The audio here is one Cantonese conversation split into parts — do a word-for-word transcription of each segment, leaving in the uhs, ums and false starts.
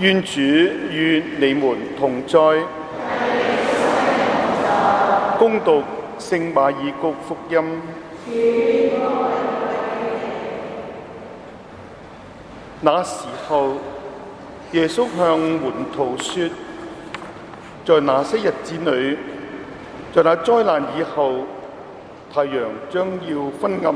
願主與你們同在。恭讀聖馬爾谷福音。那時候，耶穌向門徒說：在那些日子裏，在那災難以後，太陽將要昏暗，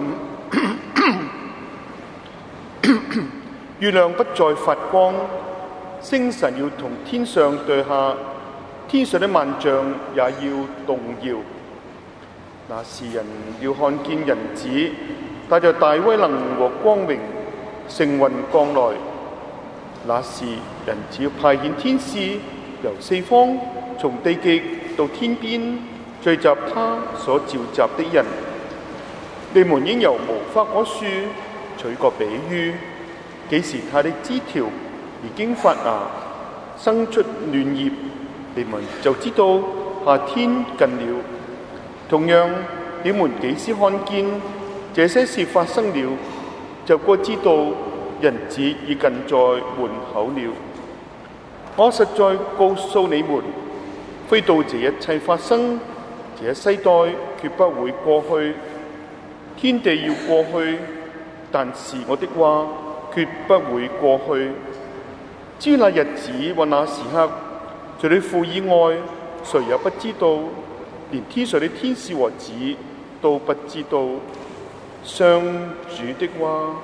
月亮不再發光，星辰要從天上墜下，天上的萬象也要動搖。那時人要看見人子帶着大威能和光榮乘雲降來。那時人子要派遣天使由四方從地極到天邊聚集他所召集的人。你們應由無花果樹取個比喻，幾時它的枝條已經發芽，生出嫩葉，你們就知道夏天近了。同樣，你們幾時看見這些事發生了，就該知道人子已近在門口了。我實在告訴你們，非到這一切發生，這一世代決不會過去。天地要過去，但是我的話決不會過去。至於那日子或那時刻，除你父以外，誰也不知道，連天上的天使和子都不知道。上主的話。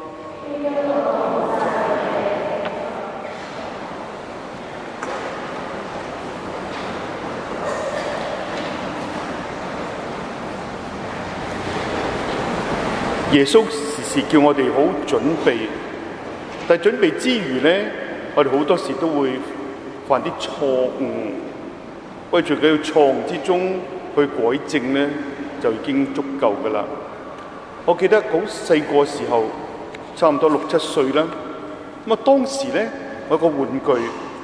耶穌時時叫我哋好準備，但係準備之餘呢，我哋好多時都會犯啲錯誤，為住佢嘅錯誤之中去改正呢，就已經足夠噶啦。我記得好細個時候，差唔多六七歲啦，咁啊當時呢，我有個玩具，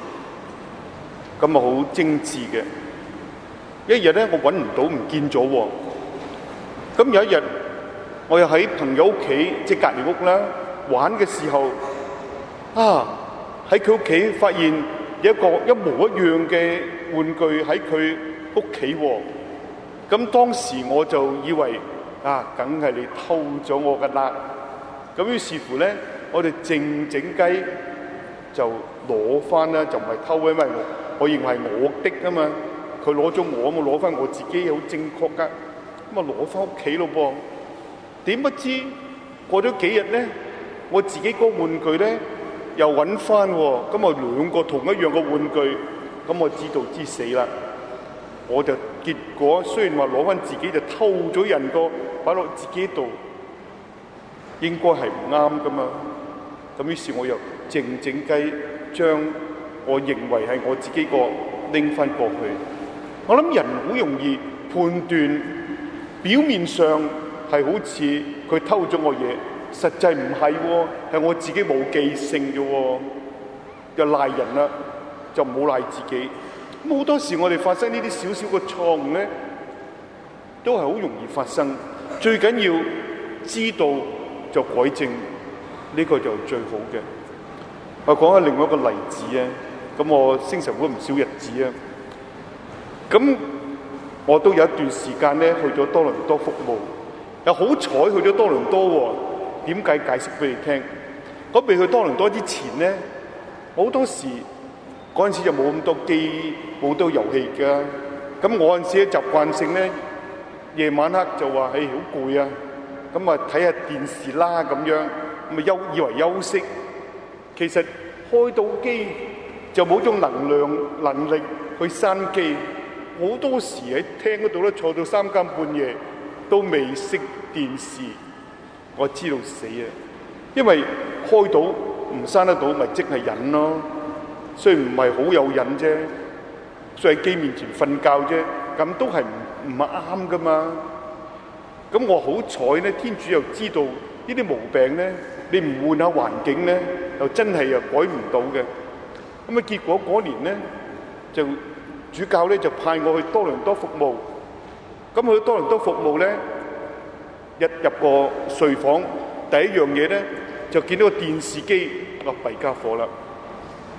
咁啊好精緻嘅。一日呢，我揾唔到，唔見咗喎。咁有一日，我又喺朋友屋企，即係隔離屋啦，玩嘅時候，啊喺佢屋企發現有一個一模一樣嘅玩具喺佢屋企喎。咁當時我就以為啊，梗係你偷咗我㗎啦。咁於是乎咧，我哋靜靜雞就攞翻啦，就唔係偷，因為我我認為係我的啊嘛。佢攞咗我，我攞翻我自己，好正確㗎。咁啊攞翻屋企咯噃。點不知過咗幾日咧，我自己個玩具咧又揾翻喎，咁啊兩個同一樣嘅玩具，咁我知道知死啦。我就結果雖然話攞翻自己，就偷咗人個擺落自己度，應該係唔啱噶嘛。咁於是我又靜靜雞將我認為係我自己個拎翻過去。我諗人好容易判斷，表面上係好似佢偷咗我嘢，實際唔係喎，係我自己冇記性嘅喎，就賴人啦，就唔好賴自己。咁好多時我哋發生呢啲少少嘅錯誤咧，都係好容易發生。最緊要知道就改正，呢個就最好嘅。我講下另外一個例子啊，咁我升神會唔少日子啊，咁我都有一段時間咧去咗多倫多服務。又好彩去咗多倫多喎，點解解釋俾你聽？我未去多倫多之前咧，好多時嗰陣時就冇咁多機，冇多遊戲㗎。咁我嗰陣時咧習慣性咧，夜晚黑就話：誒好攰啊，咁啊睇下電視啦咁樣，咁啊休以為休息。其實開到機就冇種能量能力去閂機，好多時喺廳嗰度咧坐到三更半夜。都未熄電視，我知道死啊！因為開到唔閂得到，咪即係忍咯。雖然唔係好有癮啫，所以喺機面前瞓覺啫，咁都係唔唔啱噶嘛。咁我好彩咧，天主又知道呢啲毛病咧，你唔換下環境咧，又真係又改唔到嘅。咁啊，結果嗰年咧，就主教咧就派我去多倫多服務。咁去多倫多服務咧，一入個睡房，第一樣嘢咧就見到個電視機，話弊家伙啦！而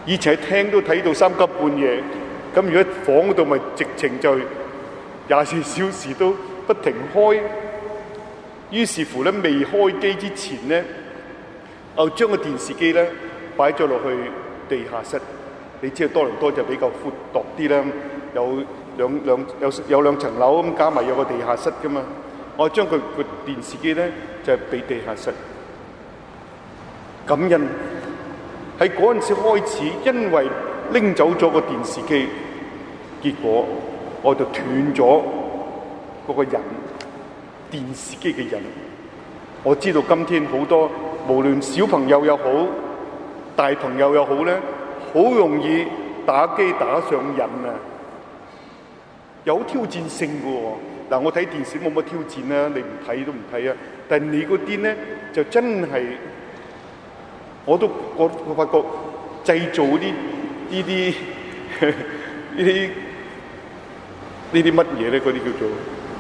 以前喺廳都睇到三更半夜，咁如果房嗰度咪直情就廿四小時都不停開。於是乎咧，未開機之前咧，我將個電視機咧擺咗落去地下室。你知道多倫多就比較闊度啲啦，有兩兩有有兩層樓咁，加埋有個地下室噶嘛。我將佢個電視機咧就係俾地下室。感恩喺嗰陣時開始，因為拎走咗個電視機，結果我就斷咗嗰個人。電視機嘅人，我知道今天好多無論小朋友又好，大朋友又好咧，好容易打機打上癮啊，有挑戰性嘅喎。嗱，我睇電視冇乜挑戰啦，你唔睇都唔睇啊。但係你嗰啲咧就真係，我都我我發覺製造啲呢啲呢啲呢啲乜嘢咧？嗰啲叫做。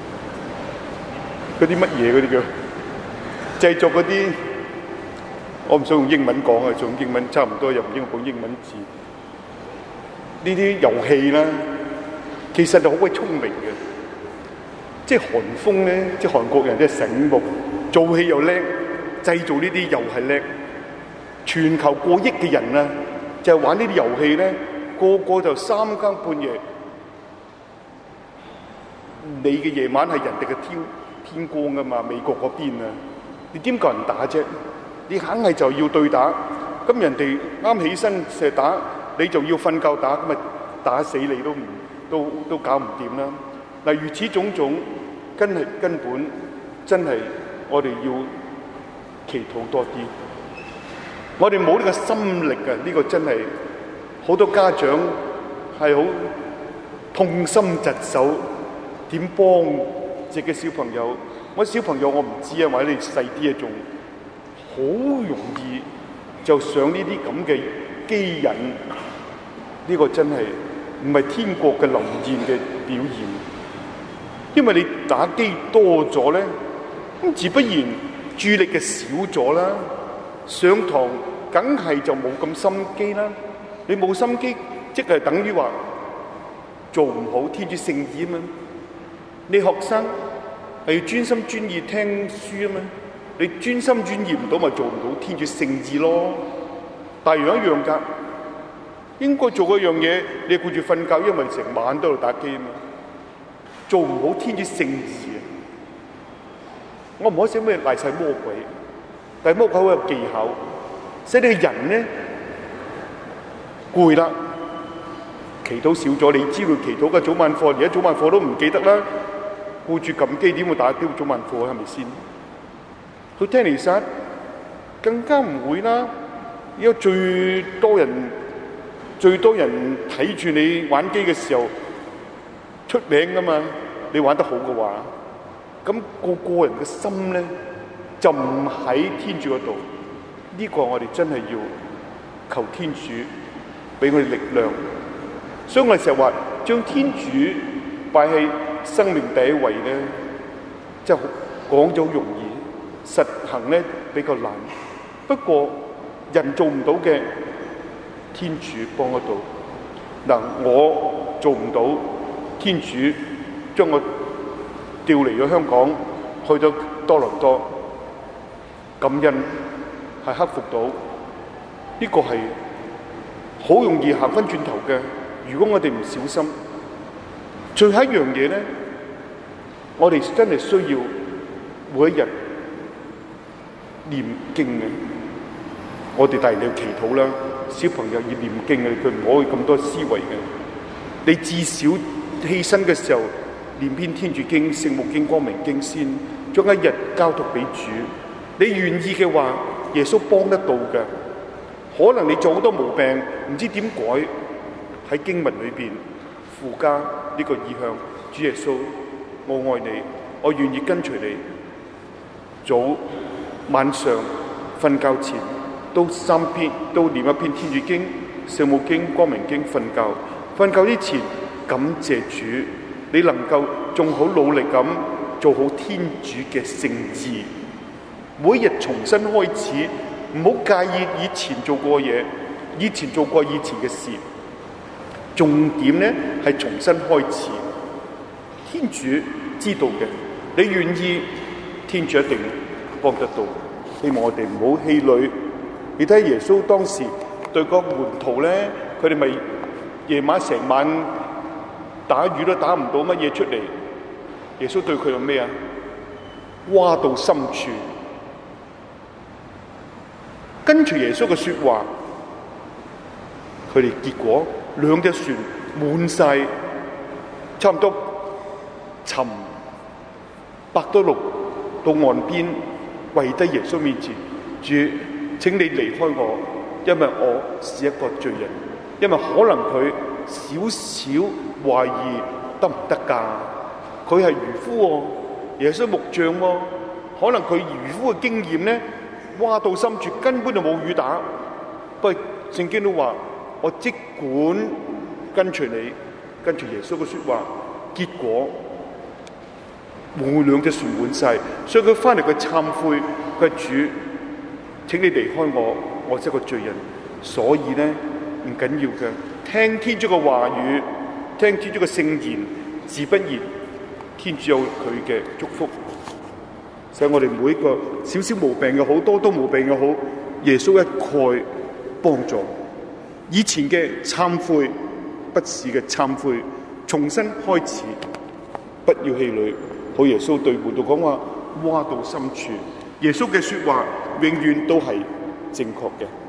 嗰啲乜嘢嗰啲叫製作嗰啲，我唔想用英文講啊，用英文差唔多又唔應該講英文字。呢啲遊戲啦，其實就好鬼聰明嘅，即係韓風咧，即係韓國人即係醒目，做戲又叻，製造呢啲又係叻。全球過億嘅人啊，就係玩呢啲遊戲咧，個個就三更半夜。你嘅夜晚係人哋嘅天天光噶嘛？美國嗰邊啊，你點夠人打啫？你肯係就要對打，咁人哋啱起身射打，你就要瞓覺打，咁咪打死你都唔都都搞唔掂啦。嗱，如此種種，根係根本真係我哋要祈禱多啲。我哋冇呢個心力啊！呢個真係好多家長係好痛心疾首，點幫自己小朋友？我小朋友我唔知啊，或者你細啲啊，仲好容易就上呢啲咁嘅機癮。呢個真係唔係天國嘅臨現嘅表現，因為你打機多咗咧，咁自不然注意力嘅少咗啦。上堂梗係就冇咁心機啦。你冇心機，即係等於話做唔好天主聖意啊嘛。你學生係要專心專意聽書啊嘛。你專心專意唔到，咪做唔到天主聖意咯。大樣一樣噶，應該做嗰樣嘢，你顧住瞓覺，因為成晚都喺度打機啊嘛。做唔好天主聖意啊！我唔可以寫咩賴晒魔鬼。但係魔鬼好有技巧，使你嘅人咧攰啦，祈禱少咗。你知道祈禱嘅早晚課，而家早晚課都唔記得啦，顧住撳機點會打丟早晚課係咪先？佢聽彌撒更加唔會啦。而家最多人最多人睇住你玩機嘅時候出名噶嘛，你玩得好嘅話，咁個個人嘅心咧就唔喺天主嗰度，呢個我哋真係要求天主俾我哋力量。所以我哋成日話將天主擺喺生命第一位咧，即係講咗好容易，實行咧比較難。不過人做唔到嘅，天主幫得到。嗱，我做唔到，天主將我調離咗香港，去咗多倫多。感恩係克服到，呢個係好容易行翻轉頭嘅。如果我哋唔小心，最後一樣嘢咧，我哋真係需要每一日念經嘅。我哋大人要祈禱啦，小朋友要念經嘅，佢唔可以咁多思維嘅。你至少起身嘅時候念篇天主經、聖母經、光明經先，將一日交託俾主。你願意嘅話，耶穌幫得到嘅。可能你做好多毛病，唔知點改，喺經文裏邊附加呢個意向。主耶穌，我愛你，我願意跟隨你。早晚上瞓覺前都三篇，都念一篇天主經、聖母經、光明經。瞓覺瞓覺之前感謝主，你能夠仲好努力咁做好天主嘅聖意。每日重新開始，唔好介意以前做過嘢， 以前做過以前嘅事，重點咧係重新開始。天主知道嘅，你願意，天主一定幫得到。希望我哋唔好氣餒。你睇耶穌當時對個門徒咧，佢哋咪夜晚成晚打魚都打唔到乜嘢出嚟。耶穌對佢有咩啊？挖到深處，跟住耶穌嘅說話，佢哋結果兩隻船滿晒，差唔多沉百多路到岸邊，跪低耶穌面前，主，請你離開我，因為我是一個罪人。因為可能佢少少懷疑得唔得㗎？佢係漁夫喎，耶穌木匠喎，可能佢漁夫嘅經驗咧，挖到深處根本就冇魚打。不過聖經都話，我即管跟隨你，跟隨耶穌嘅說話，結果冇兩隻船滿晒，所以佢翻嚟佢懺悔，佢話主，請你離開我，我係一個罪人。所以咧唔緊要嘅，聽天主嘅話語，聽天主嘅聖言，自不然天主有佢嘅祝福。使我哋每一個少少毛病又好，多多毛病又好，耶穌一概幫助。以前嘅懺悔，不是嘅懺悔，重新開始，不要氣餒。好，耶穌對門徒講話，挖到深處，耶穌嘅說話永遠都係正確嘅。